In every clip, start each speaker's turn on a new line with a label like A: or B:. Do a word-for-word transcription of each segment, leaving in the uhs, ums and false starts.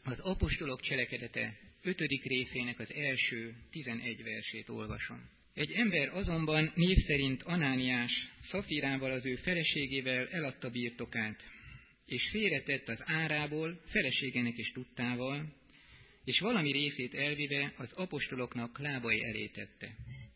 A: Az apostolok cselekedete ötödik részének az első tizenegy versét olvasom. Egy ember azonban név szerint Anániás Szafirával, az ő feleségével eladta birtokát, és félretett az árából feleségének is tudtával, és valami részét elvive az apostoloknak lábai elé tette.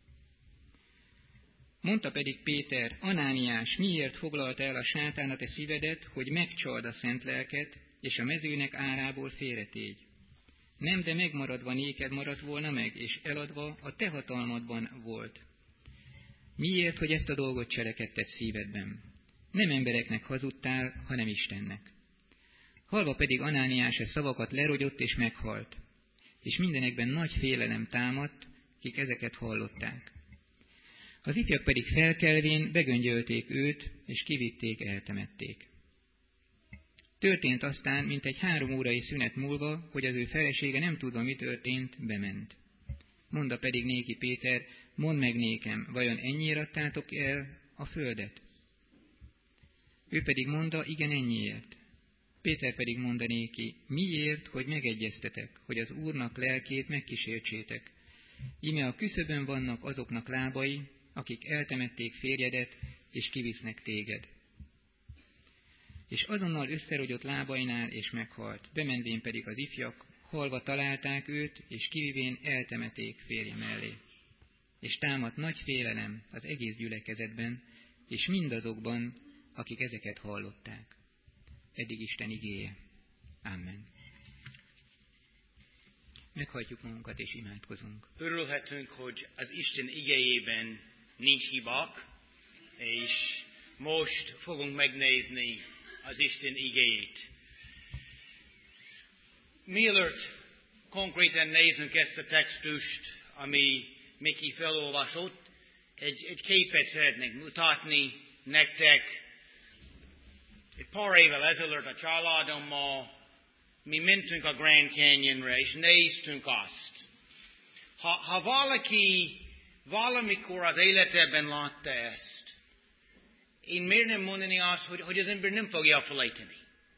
A: Mondta pedig Péter: Anániás, miért foglalta el a sátán a te szívedet, hogy megcsald a szent lelket, és a mezőnek árából félretégy? Nem, de megmaradva néked maradt volna meg, és eladva a te hatalmadban volt. Miért, hogy ezt a dolgot cselekedted szívedben? Nem embereknek hazudtál, hanem Istennek. Halva pedig Anániás a szavakat lerogyott és meghalt, és mindenekben nagy félelem támadt, kik ezeket hallották. Az ifjak pedig felkelvén begöngyölték őt, és kivitték, eltemették. Történt aztán, mint egy három órai szünet múlva, hogy az ő felesége nem tudva, mi történt, bement. Mondta pedig néki Péter: mondd meg nékem, vajon ennyiért adtátok el a földet? Ő pedig mondta: igen, ennyiért. Péter pedig mondta néki: miért, hogy megegyeztetek, hogy az Úrnak lelkét megkísértsétek? Íme a küszöbön vannak azoknak lábai, akik eltemették férjedet, és kivisznek téged. És azonnal összerogyott lábainál, és meghalt. Bemenvén pedig az ifjak halva találták őt, és kivivén eltemeték férje mellé. És támadt nagy félelem az egész gyülekezetben, és mindazokban, akik ezeket hallották. Eddig Isten igéje. Amen. Meghajtjuk magunkat, és imádkozunk.
B: Örülhetünk, hogy az Isten igéjében nincs hibák, és most fogunk megnézni az Isten igéjét. Mielőtt konkrétan nézzünk ezt a textust, ami Miki felolvasott, egy, egy képet szeretnék mutatni nektek. Egy pár évvel ezelőtt a családommal mi mentünk a Grand Canyonra, és néztünk azt. Ha, ha valaki valamikor az életében látta ezt, én miért nem mondani azt, hogy, hogy az ember nem fogja felejteni.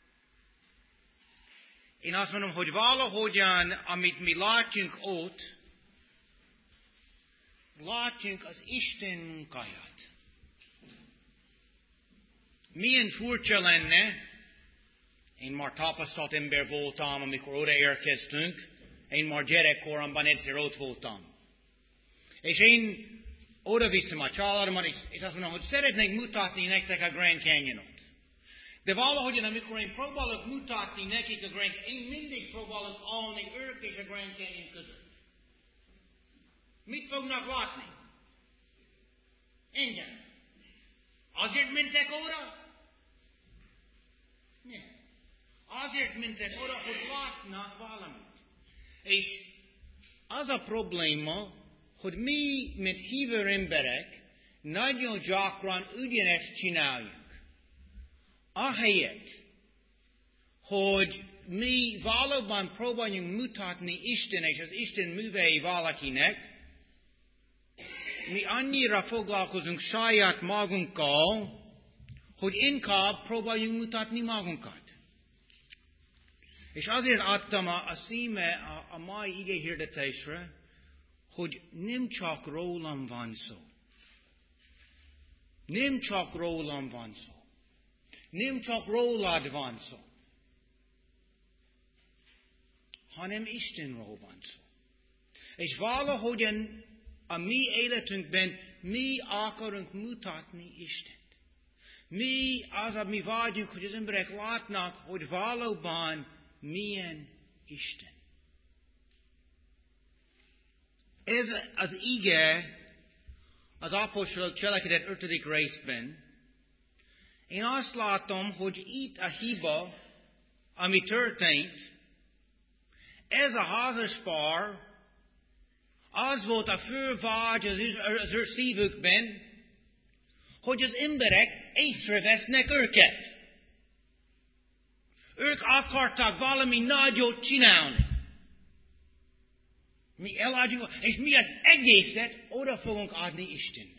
B: Én azt mondom, hogy valahogyan, amit mi látjunk ott, látjunk az Isten munkáját. Milyen furcsa lenne, én már tapasztalt ember voltam, amikor oda érkeztünk, én már gyerekkoromban egyszer ott voltam. És én oda viszem a családomat, és, és azt mondom, hogy szeretnék mutatni nektek a Grand Canyonot. De valahogyan, amikor én próbálok mutatni nekik a Grand Canyon, én mindig próbálok állni ők és a Grand Canyon között. Mit fognak látni? Engem. Azért mentek oda? Nem. Azért mentek oda, hogy látnak valamit. És az a probléma, hogy mi, mint hívő emberek, nagyon gyakran ugyanezt csináljuk. Ahelyett, hogy mi valóban próbáljunk mutatni Isten és az Isten művei valakinek, mi annyira foglalkozunk saját magunkkal, hogy inkább próbáljunk mutatni magunkat. És azért adtam a, a szíme a, a mai ige hirdetésre, hogy nem csak rólam van szó. Nem csak rólam van szó. Nem csak rólad van szó. Hanem Istenről van szó. És valahogyan a mi életünkben mi akarunk mutatni Istent. Mi az, ami vágyunk, hogy az emberek látnak, hogy valóban milyen Isten. Ez az ige az apostolok cselekedet ötödik részben. Én azt látom, hogy itt a hiba, ami történt, ez a házaspár, az volt a fő vágy az, az ő szívükben, hogy az emberek észrevesznek őket. Ők akartak valami nagyot csinálni. Mi eladjuk, és mi az egészet oda fogunk adni Istennek.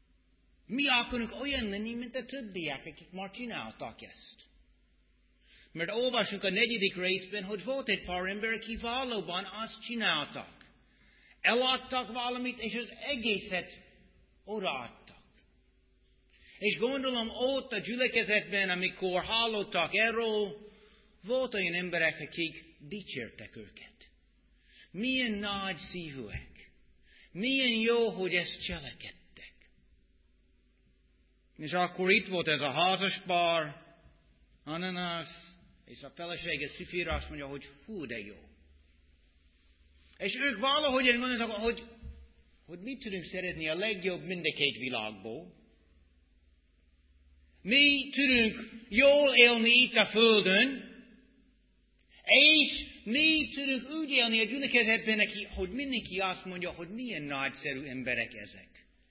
B: Mi akarunk olyan lenni, mint a többiek, akik már csináltak ezt. Mert olvasunk a negyedik részben, hogy volt egy pár ember, aki valóban azt csináltak. Eladtak valamit, és az egészet odaadtak. És gondolom ott a gyülekezetben, amikor hallottak erről, volt olyan emberek, akik dicsértek őket. Milyen nagy szívűek. Milyen jó, hogy ezt cselekedtek. És akkor itt volt ez a házas pár, Ananas, és a felesége Szifira azt mondja, hogy fú, de jó. És ők valahogy mondják, hogy, hogy mit tudunk szeretni a legjobb mind a két világból. Mi tudunk jól élni itt a földön, és mi tudunk úgy élni a gyülekezetben, hogy mindenki azt mondja, hogy milyen nagyszerű emberek ezek.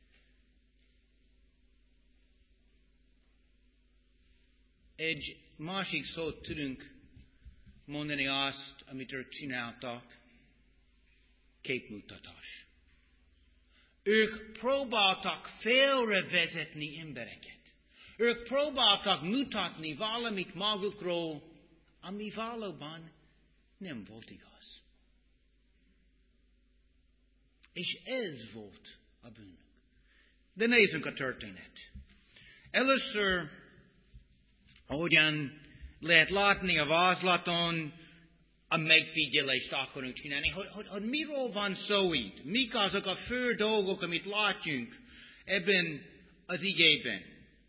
B: Egy másik szót tudunk mondani azt, amit ők csináltak, képmutatás. Ők próbáltak félrevezetni embereket. Ők próbáltak mutatni valamit magukról, ami valóban nem volt igaz. És ez volt a bűnök. De nézzünk a történet. Először, ahogyan lehet látni a vázlaton, a megfigyelést akarunk csinálni, hogy, hogy, hogy miről van szó itt. Mik azok a fő dolgok, amit látjunk ebben az igében.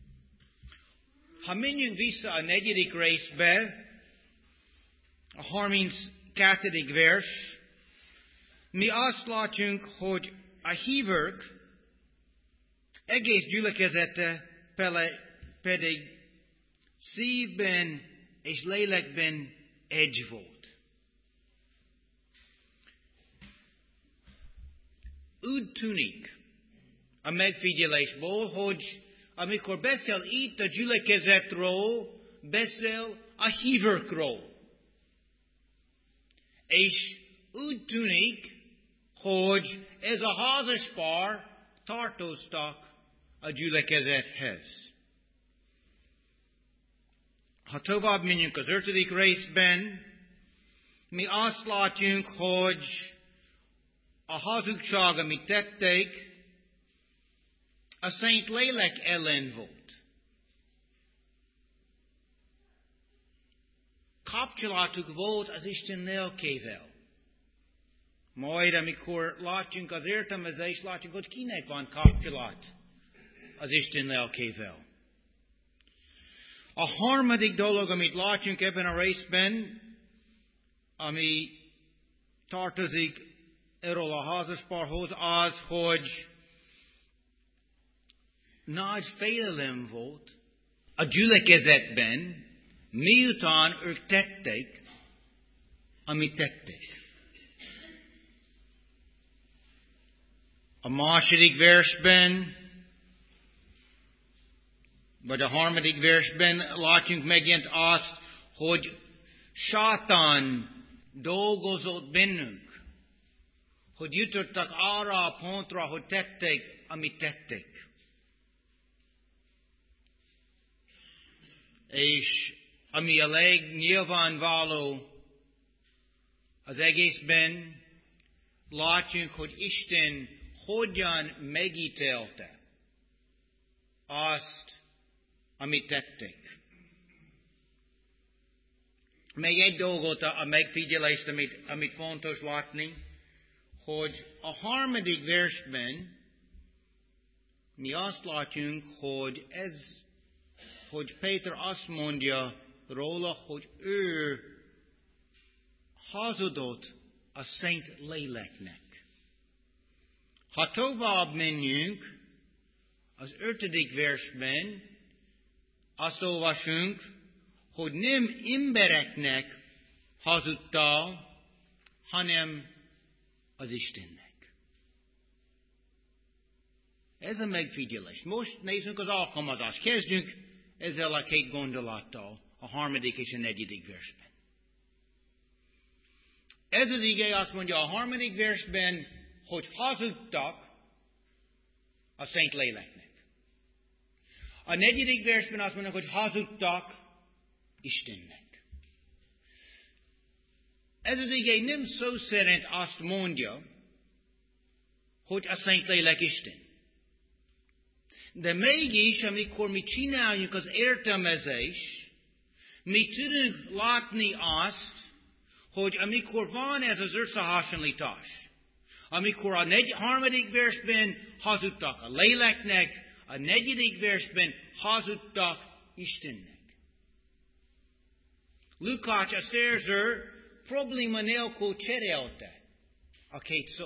B: Ha menjünk vissza a negyedik részbe, a harminckettedik vers, mi azt látjunk, hogy a hívők egész gyülekezete pedig szívben és lélekben egy volt. Úgy tűnik a megfigyelésból, hogy amikor beszél itt a gyülekezetről, beszél a hívőkről. És úgy tűnik, hogy ez a házas pár tartoztak a gyülekezethez. Ha tovább menjünk az ötödik részben, mi azt látjuk, hogy a hazugság, amit tették, a Szent Lélek ellen volt. Kapcsolatuk volt az Isten lelkével. Majd, amikor látjunk az értelmezést, látjuk, hogy kinek van kapcsolat az Isten lelkével. A harmadik dolog, amit látjunk ebben a részben, ami tartozik erről a házaspárhoz, az, hogy nagy félelem volt a gyülekezetben, miután ők tették, amit tették. A második versben, vagy a harmadik versben látjunk megint azt, hogy Sátán dolgozott bennünk, hogy jutottak arra a pontra, hogy tették, amit tették. És ami a legnyilvánvaló az egészben, látjunk, hogy Isten hogyan megítélte azt, amit tették. Még egy dolgot a megfigyelést, amit, amit fontos látni, hogy a harmadik versben mi azt látjunk, hogy ez, hogy Péter azt mondja róla, hogy ő hazudott a Szent Léleknek. Ha tovább menjünk, az ötödik versben azt olvasunk, hogy nem embereknek hazudtál, hanem az Istennek. Ez a megfigyelés. Most nézzünk az alkalmazást. Kezdjünk ezzel a két gondolattal, a harmadik és a negyedik versben. Ez az ige azt mondja a harmadik versben, hogy hazudtak a Szent Léleknek. A negyedik versben azt mondja, hogy hazudtak Istennek. Ez az ige nem szó szerint azt mondja, hogy a Szent Lélek Isten. De mégis, amikor mi csináljuk az értelmezést, mi tudunk látni azt, hogy amikor van ez az összehasonlítás, amikor a negy, harmadik versben hazudtak a léleknek, a negyedik versben hazudtak Istennek. Lukács a szerző probléma nélkül cserélte a két szó.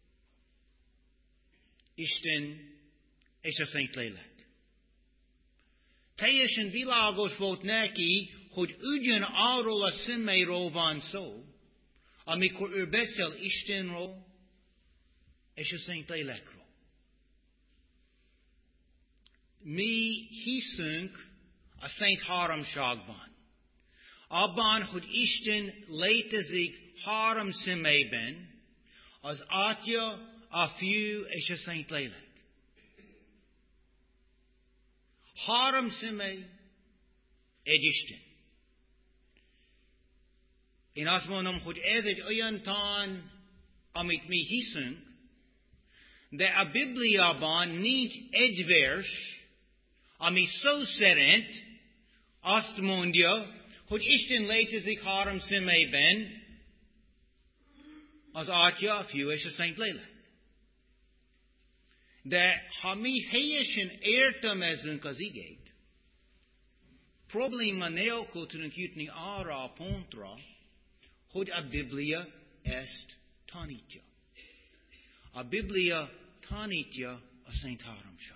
B: Isten és a Szent Lélek. Teljesen világos volt neki, hogy ugyanarról a személyről van szó, amikor ő beszél Istenről és a Szent Lélekről. Mi hiszünk a Szent Háromságban. Abban, hogy Isten létezik három személyben, az Atya, a Fiú és a Szent Lélek. Három személy, egy Isten. Én azt mondom, hogy ez egy olyan tan, amit mi hiszünk, de a Bibliában nincs egy vers, ami szó szerint azt mondja, hogy Isten létezik három személyben, az Atya, a Fiú és a Szent Lélek. De ha mi helyesen értelmezünk az igét, probléma nélkül tudunk jutni arra a pontra, hogy a Biblia ezt tanítja. A Biblia tanítja a Szent Háromság.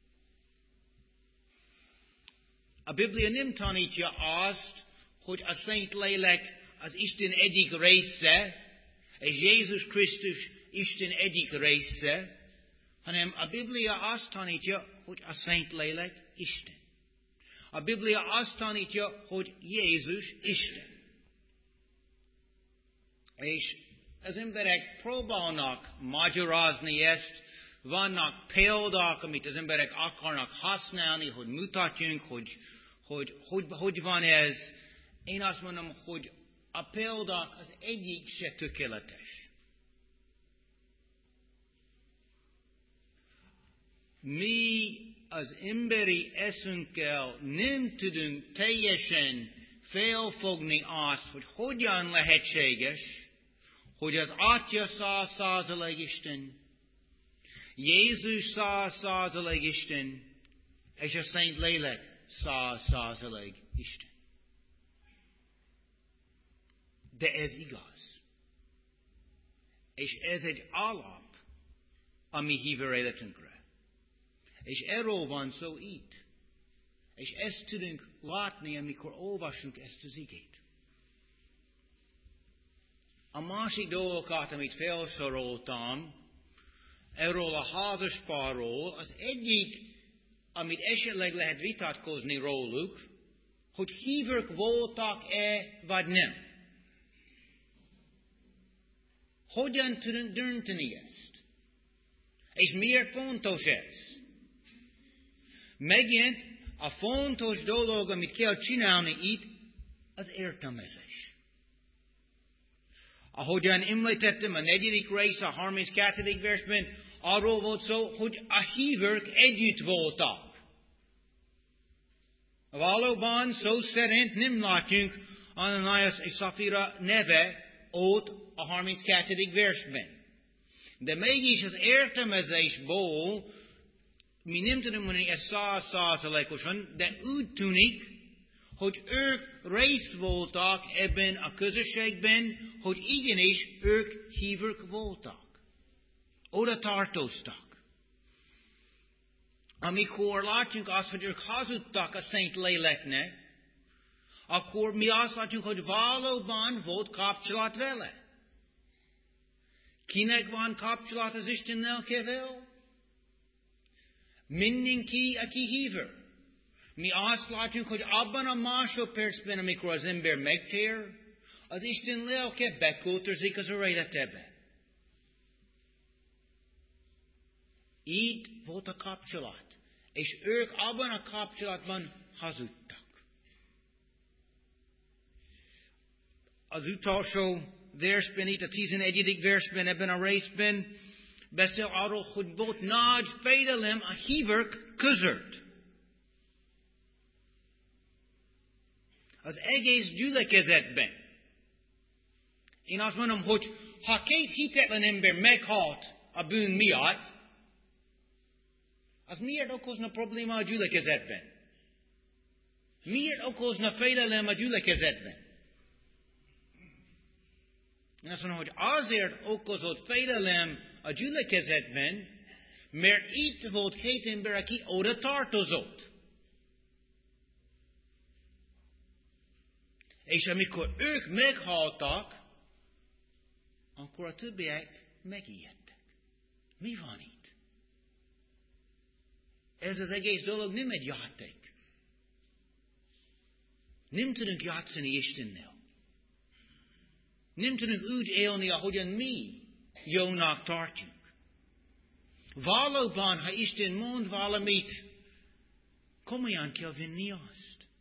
B: A Biblia nem tanítja azt, hogy a Szent Lélek az Isten egyik része, és Jézus Krisztus Isten egyik része, hanem a Biblia azt tanítja, hogy a Szent Lélek Isten. A Biblia azt tanítja, hogy Jézus Isten. És az emberek próbálnak magyarázni ezt, vannak példák, amit az emberek akarnak használni, hogy mutatjunk, hogy hogy, hogy hogy van ez. Én azt mondom, hogy a példák az egyik se tökéletes. Mi az emberi eszünkkel nem tudunk teljesen felfogni azt, hogy hogyan lehetséges, hogy az Atya száz százalék Isten, Jézus száz százalék Isten, és a Szent Lélek száz százalék Isten. De ez igaz. És ez egy alap a mi hívő életünkre. És erről van szó itt. És ezt tudunk látni, amikor olvasunk ezt az igét. A másik dolgokat, amit felsoroltam, erről a házaspárról, az egyik, amit esetleg lehet vitatkozni róluk, hogy hívők voltak-e, vagy nem. Hogyan tudunk dönteni ezt? És miért fontos ez? Megint a fontos dolog, amit kell csinálni itt, az értelmezés. Ahogyan említettem, a negyedik rész, a harminckettedik versben arról volt szó, hogy a hívők együtt voltak. Valóban szó szerint nem látjuk Ananias és Szafira neve ott a harminckettedik versben. De mégis az értelmezésból mi nem tudunk mondani ezt száz százalékosan, de úgy tűnik, hogy ők részt voltak ebben a közösségben, hogy igenis ők hívők voltak. Oda tartoztak. Amikor látjuk azt, hogy ők hazudtak a Szent Léleknek, akkor mi azt látjuk, hogy valóban volt kapcsolat vele. Kinek van kapcsolat az Isten lelkével? Mindenki, aki hívő. Mi azt látjuk, hogy abban a másodpercben, amikor az ember megtér, az Isten lelke beköltözik az ő életebe. Így volt a kapcsolat. És ők abban a kapcsolatban hazudtak. Az utolsó versben, itt a tizenegyedik versben, ebben a részben beszél arról, hogy volt nagy félelem a hívők között. Az egész gyülekezetben. Én azt mondom, hogy ha két hitetlen ember meghalt a bűn miatt, az miért okozna probléma a gyülekezetben? Miért okozna félelem a gyülekezetben? Én azt mondom, hogy azért okozott félelem a gyülekezetben, mert itt volt két ember, aki oda tartozott. És amikor ők meghaltak, akkor a többiek megijedtek. Mi van itt? Ez az egész dolog nem egy játék. Nem tudunk játszani Istennel. Nem tudunk úgy élni, ahogyan mi jónak tartjuk. Valóban, ha Isten mond valamit, komolyan kell venni azt.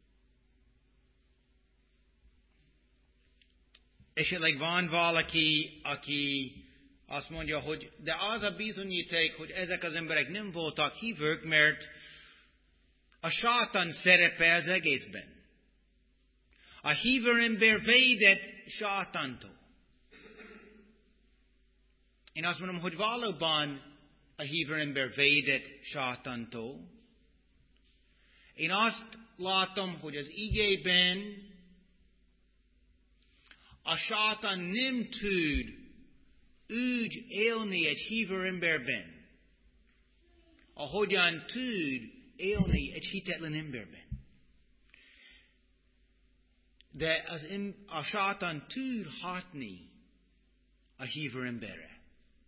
B: Esetleg van valaki, aki azt mondja, hogy de az a bizonyíték, hogy ezek az emberek nem voltak hívők, mert a sátán szerepe az egészben. A hívő ember védett sátántól. Én azt mondom, hogy valóban a hívő ember védett sátántól. Én azt látom, hogy az igében a sátán nem tud úgy élni egy hívő emberben, ahogyan tud élni egy hitetlen emberben. De az, a sátán tud hatni a hívő emberre.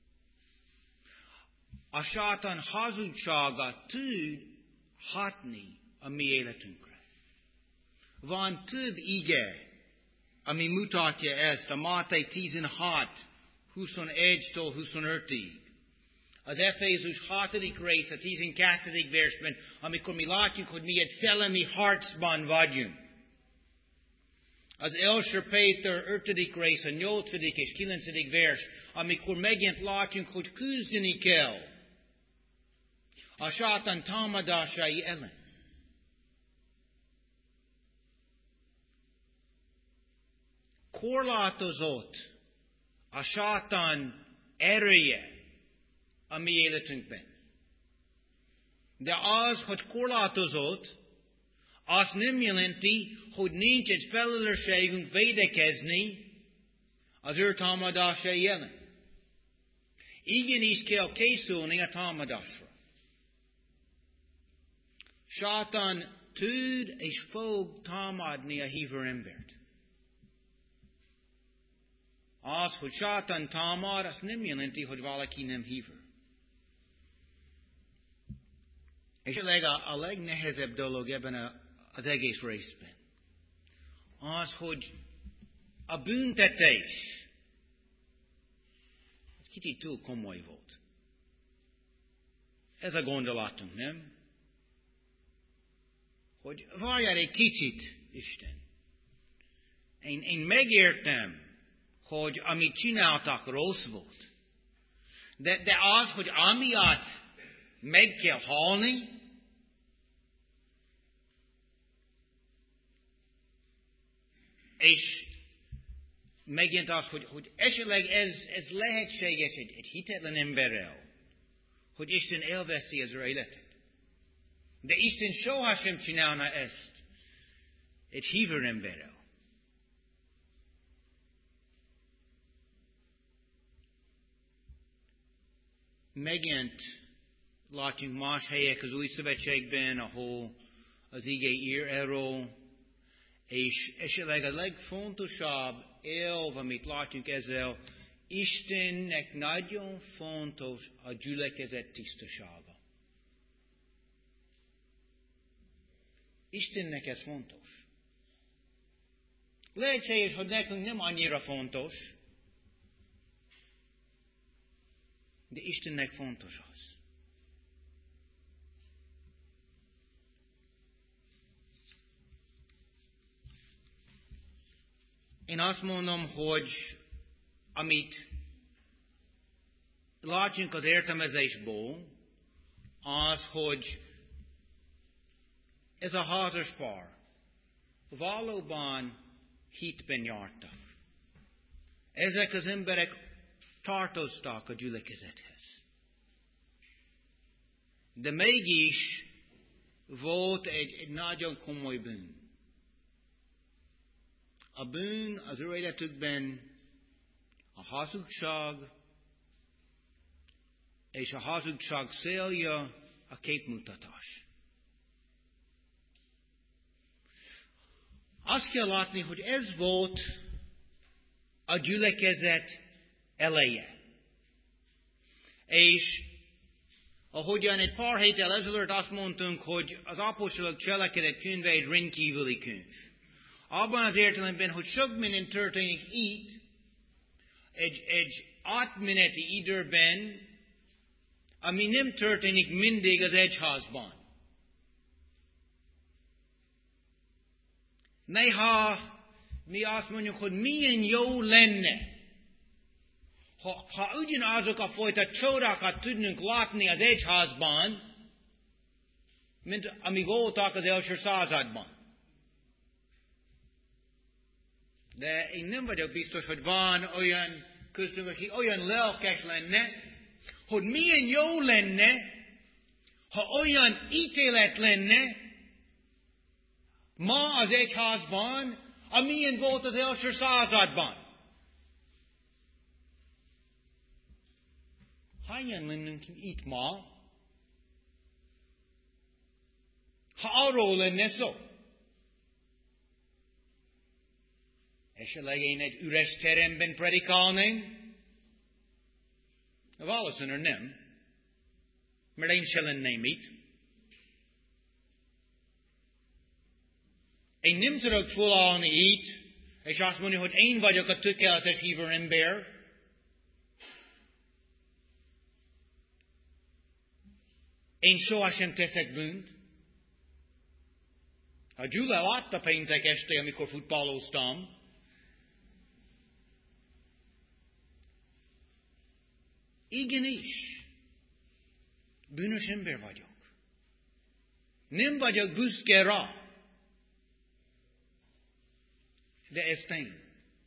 B: A sátán hazugsága tud hatni a mi életünkre. Van több ige, ami mutatja ezt, a Máté tizenhat, huszonegytől huszonötig. Az Efézus hatodik rész, a tizenkettedik versben, amikor mi látjuk, hogy mi egy szellemi harcban vagyunk. Az első Péter ötödik rész, a nyolcadik és kilencedik vers, amikor megint látjuk, hogy küzdeni kell a sátán támadásai ellen. Korlátozott a sátán ereje a mi életünkben. De az, hogy korlátozott, azt nem jelenti, hogy nincs egy felelősségünk védekezni az ő támadásai ellen. Igenis kell készülni a támadásra. Sátán tud és fog támadni a hívő embert. Az, hogy sátán támad, azt nem jelenti, hogy valaki nem hívő. És a, leg, a legnehezebb dolog ebben a, az egész részben, az, hogy a büntetés kicsit túl komoly volt. Ez a gondolatunk, nem? Hogy várjál egy kicsit, Isten. Én, én megértem, hogy amit csináltak rossz volt. De, de az, hogy amiatt meg kell halni, és megint az, hogy, hogy esetleg ez, ez lehetséges egy, egy hitetlen emberrel, hogy Isten elveszi az ő életet. De Isten sohasem csinálna ezt egy hívő emberrel. Megint látjuk más helyek az Új Szövetségben, ahol az ige ír erről, és esetleg a legfontosabb elv, amit látjuk ezzel, Istennek nagyon fontos a gyülekezet tisztasága. Istennek ez fontos. Lehetséges, hogy nekünk nem annyira fontos, de Istennek fontos az. Én azt mondom, hogy amit látjunk az értelmezésból, az, hogy ez a házas pár valóban hitben jártak. Ezek az emberek tartoztak a gyülekezethez. De mégis volt egy, egy nagyon komoly bűn. A bűn az ő életükben a hazugság, és a hazugság célja a képmutatás. Azt kell látni, hogy ez volt a gyülekezet eleje. És ahogyan egy pár héttel ezelőtt azt mondtunk, hogy az apostolok cselekedet könyve egy rendkívüli könyv. Abban az értelemben, hogy sok minden történik itt, egy, egy átmeneti időben, ami nem történik mindig az egyházban. Néha mi azt mondjuk, hogy milyen jó lenne, ha, ha ugyanazok a fajta csodákat tudnunk látni az egyházban, mint ami voltak az első században. De én nem vagyok biztos, hogy van olyan köztünk, aki olyan lelkes lenne, hogy milyen jó lenne, ha olyan ítélet lenne ma az egyházban, amilyen volt az első században. Hányan lennünk itt ma, ha arról lenne szó? Esetleg én egy üres teremben predikálném? Valószínűleg nem, mert én se lenném itt. Én nem tudok felállni itt, és azt mondani, hogy én vagyok a tökéletes hívő ember. Én sohasem teszek bűnt. A Gyula látta péntek este, amikor futballoztam. Igenis, bűnös ember vagyok. Nem vagyok büszke rá. De ez tény.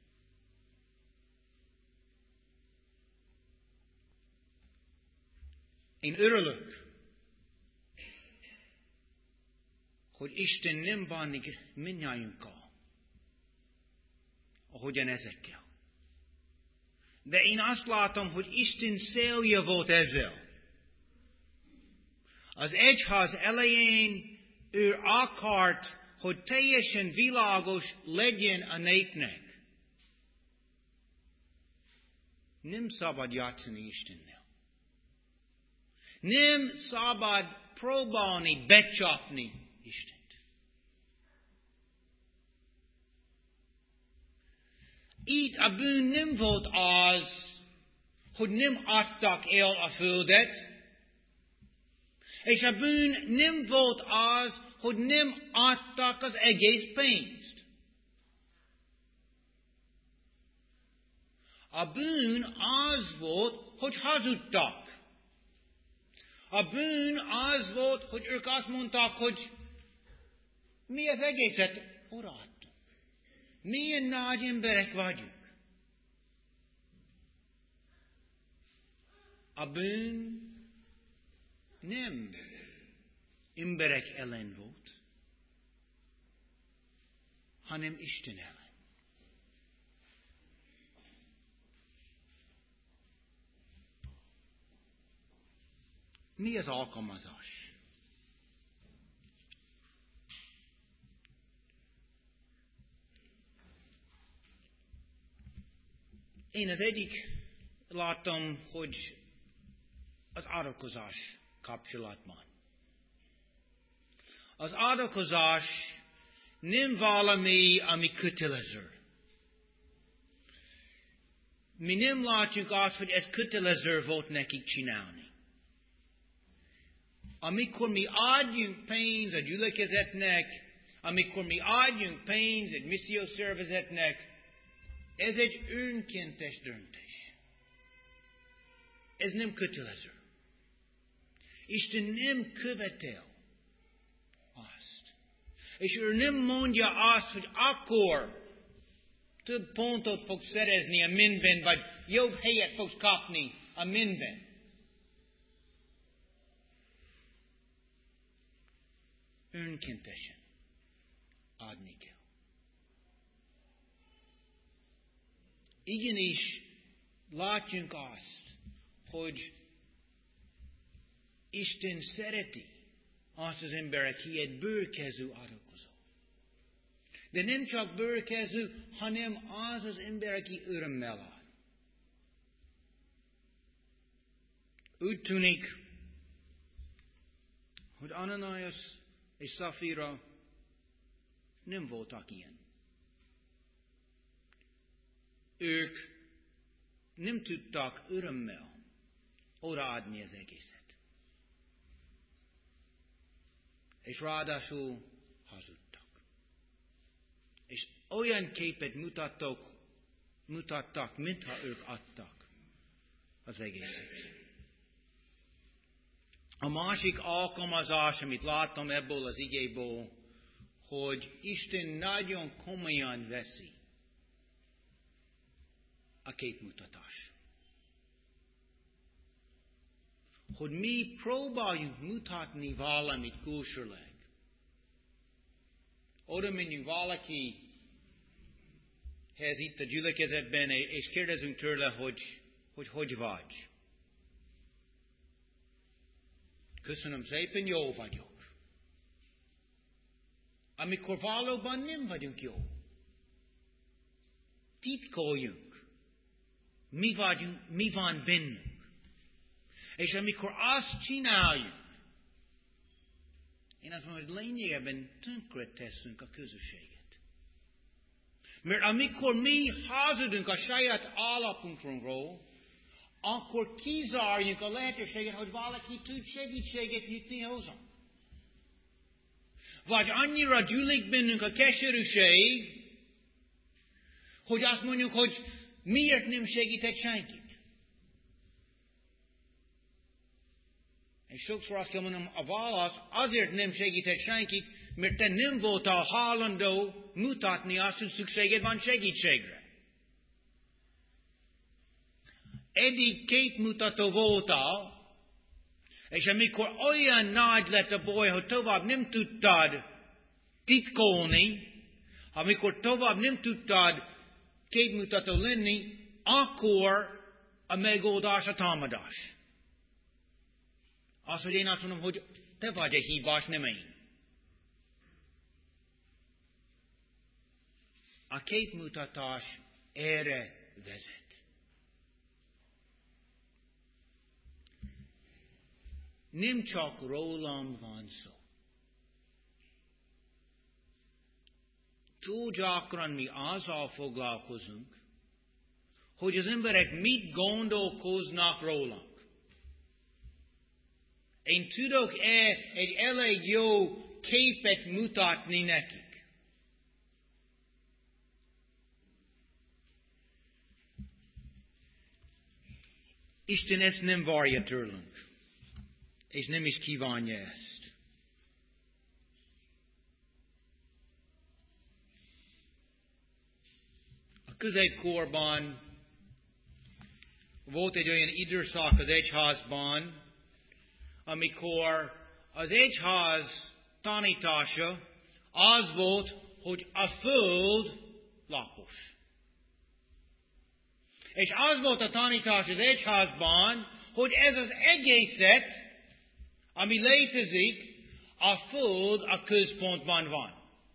B: Én örülök, hogy Isten nem bánik mindnyájunkkal, ahogyan ezekkel. De én azt látom, hogy Isten célja volt ezzel. Az egyház elején ő akart, hogy teljesen világos legyen a népnek. Nem szabad játszani Istennel. Nem szabad próbálni becsapni Istent. Itt a bűn nem volt az, hogy nem adtak el a földet, és a bűn nem volt az, hogy nem adtak az egész pénzt. A bűn az volt, hogy hazudtak. A bűn az volt, hogy ők azt mondták, hogy mi az egészet odaadtunk. Milyen nagy emberek vagyunk. A bűn nem emberek ellen volt, hanem Isten ellen. Mi az alkalmazás? Én az egyik látom, hogy az adakozás kapcsolatban. Az adakozás nem valami, ami kötelező. Mi nem látjuk azt, hogy ez kötelező volt nekik csinálni. Amikor mi adjunk pénzt a gyülekezetnek, amikor mi adjunk pénzt egy missziós szervezetnek, Ez egy önkéntes döntés. Ez nem kötelező. Isten nem követel azt. És ő nem mondja azt, hogy akkor több pontot fogsz szerezni a mindenben, vagy jobb helyet fogsz kapni a mindenben. Önkéntesen adni kell. Igenis látjunk azt, hogy Isten szereti azt az ember, aki egy bőkezű adakozó. De nem csak bőkezű, hanem az az ember, aki örömmel ad. Úgy tűnik, hogy Ananias és Szafira nem voltak ilyen. Ők nem tudtak örömmel odaadni az egészet. És ráadásul hazudtak. És olyan képet mutattak, mutattak, mintha ők adtak az egészet. A másik alkalmazás, amit láttam ebből az igéből, hogy Isten nagyon komolyan veszi a képmutatás. Hogy mi próbáljunk mutatni valamit külsőleg. Oda menjünk valakihez itt a gyülekezetben, és kérdezünk tőle, hogy hogy, hogy vagy. Köszönöm szépen, jó vagyok. Amikor valóban nem vagyunk jó. Titkoljunk. Mi vagyunk, mi van bennünk. És amikor azt csináljuk, én azt mondom, hogy lényegében tönkre teszünk a közösséget. Mert amikor mi hazudunk a saját állapunkról, akkor kizárjuk a lehetőséget, hogy valaki tud segítséget nyújtni hozzá. Vagy annyira gyűlik bennünk a keserűség, hogy azt mondjuk, hogy miért nem segített senkit. És sokszor azt kell mondanom, a válasz azért nem segített senkit, mert te nem voltál hajlandó mutatni azt, hogy szükséged van segítségre. Eddig képmutató voltál, és amikor olyan nagy lett a baj, hogy tovább nem tudtad titkolni, amikor tovább nem tudtad képmutató lenni, akkor a megoldás a támadás. Az, hogy én azt mondom, hogy te vagy egy hibás, nem én. A képmutatás erre vezet. Nem csak rólam van szó. Túl gyakran mi azzal foglalkozunk, hogy az emberek mit gondolkoznak rólam. Én tudok-e egy elég jó képet mutatni nekik? Isten ezt nem várja tőlünk, és nem is kívánja ezt. A középkorban volt egy olyan időszak az egyházban, amikor az egyház tanítása az volt, hogy a föld lapos. És az volt a tanítás az egyházban, hogy ez az egészet, ami létezik, a föld a központban van.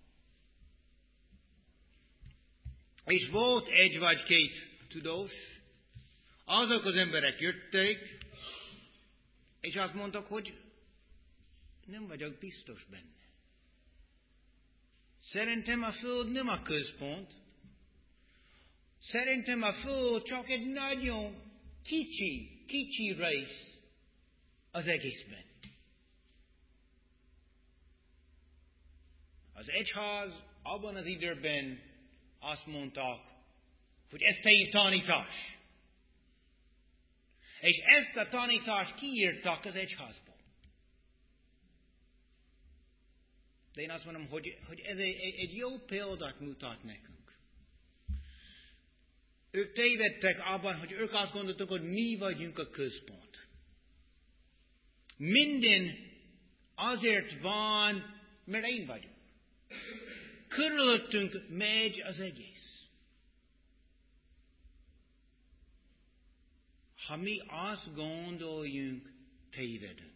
B: És volt egy vagy két tudós, azok az emberek jöttek, és azt mondtak, hogy nem vagyok biztos benne. Szerintem a föld nem a központ. Szerintem a föld csak egy nagyon kicsi, kicsi rész az egészben. Az egyház abban az időben azt mondta, hogy ez te így tanítás. És ezt a tanítást kiírtak az egyházból. De én azt mondom, hogy, hogy ez egy, egy jó példát mutat nekünk. Ők tévedtek abban, hogy ők azt gondoltak, hogy mi vagyunk a központ. Minden azért van, mert én vagyok. Körülöttünk megy az egész. Ha mi azt gondoljunk, tévedünk.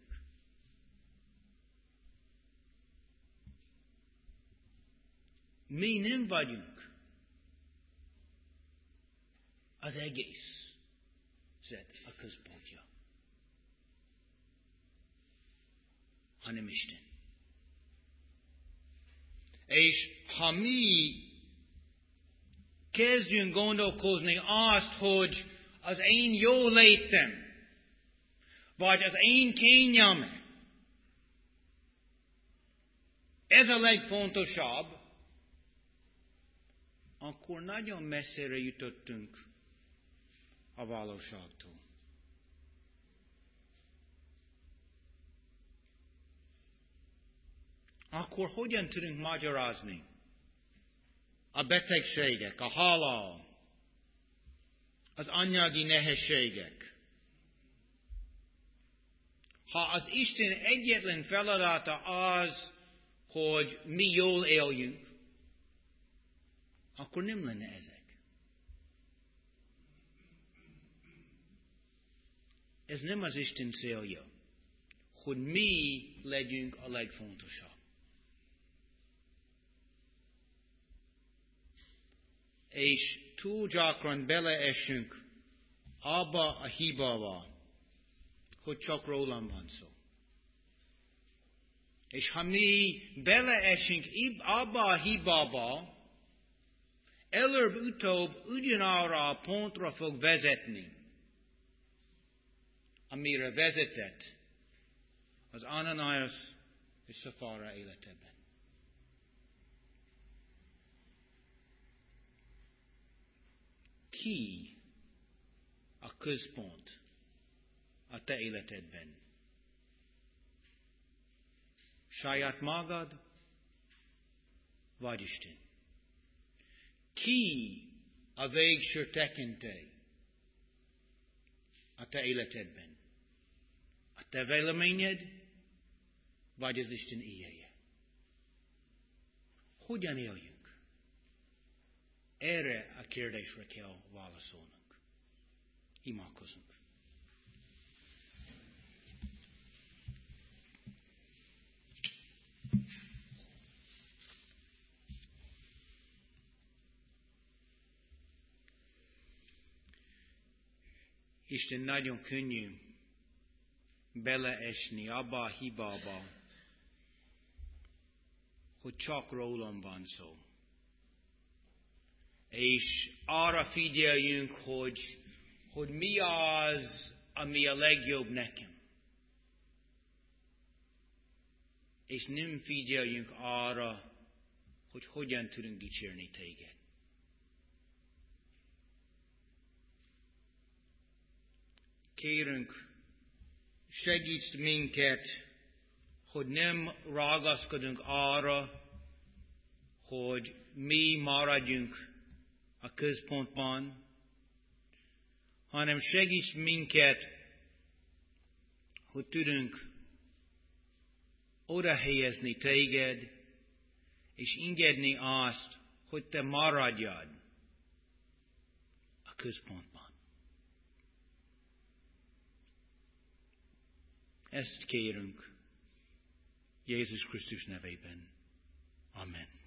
B: Mi nem vagyunk az egész a központja, hanem Isten. És ha mi kezdjünk gondolkozni azt, hogy az én jó létem, vagy az én kényelmem, ez a legfontosabb, akkor nagyon messzire jutottunk a valóságtól. Akkor hogyan tudunk magyarázni a betegségek, a halál, az anyagi nehézségek? Ha az Isten egyetlen feladata az, hogy mi jól éljünk, akkor nem lenne ezek. Ez nem az Isten célja, hogy mi legyünk a legfontosabb. És túl gyakran beleesünk abba a hibába, hogy csak rólam van szó. És ha mi beleesünk abba a hibába, előbb-utóbb ugyanarra a pontra fog vezetni, amire vezetett az Ananias és Szafira életében. Ki a központ a te életedben? Saját magad, vagy Isten? Ki a végső tekintély a te életedben? A te véleményed, vagy az Isten igéje? Hogyan éljünk? Erre a kérdésre kell válaszolnunk. Imádkozzunk. Isten, nagyon könnyű beleesni abba a hibába, hogy csak rólam van szó. És arra figyeljünk, hogy, hogy mi az, ami a legjobb nekem. És nem figyeljünk arra, hogy hogyan tudunk dicsérni téged. Kérünk, segíts minket, hogy nem ragaszkodunk arra, hogy mi maradjunk a központban, hanem segíts minket, hogy tudunk oda helyezni téged, és engedni azt, hogy te maradjad a központban. Ezt kérünk Jézus Krisztus nevében. Amen.